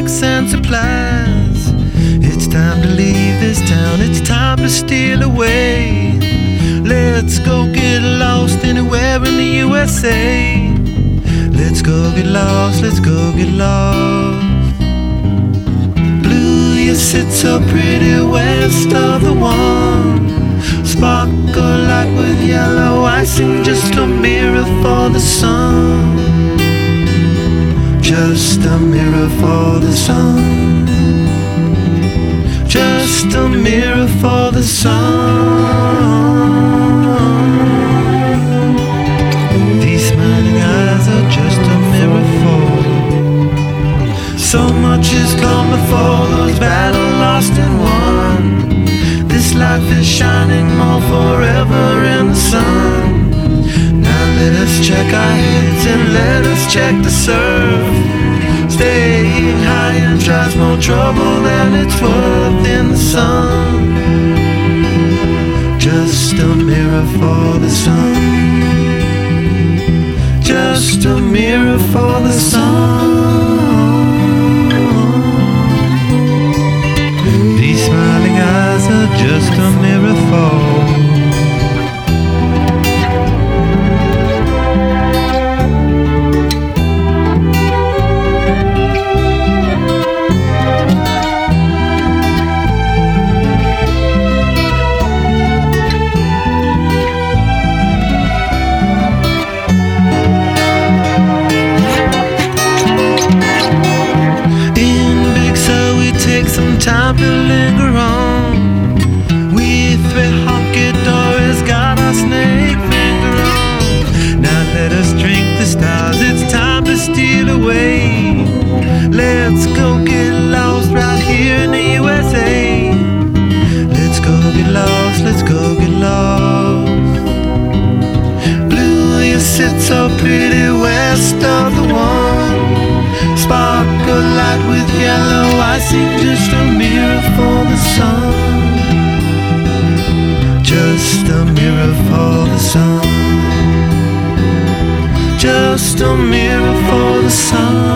snacks and supplies. It's time to leave this town, it's time to steal away. Let's go get lost anywhere in the USA. Let's go get lost, let's go get lost. Blue, you sit so pretty west of the one. Sparkle light with yellow icing, just a mirror for the sun. Just a mirror for the sun. Just a mirror for the sun. These smiling eyes are just a mirror for. So much has come before, those battles lost and won. This life is shining more forever in the sun. Now let us check our heads and let us check the surf. Staying high and tries more trouble than it's worth in the sun. Just a mirror for the sun. Just a mirror for the sun. These smiling eyes are just a mirror for. Time to linger on. We three honky-dories got our snake finger on. Now let us drink the stars, it's time to steal away. Let's go get lost right here in the USA. Let's go get lost, let's go get lost. Blue, you sit so pretty west of the one. Sparkle light with yellow icing, just a mirror for the sun. Just a mirror for the sun. Just a mirror for the sun.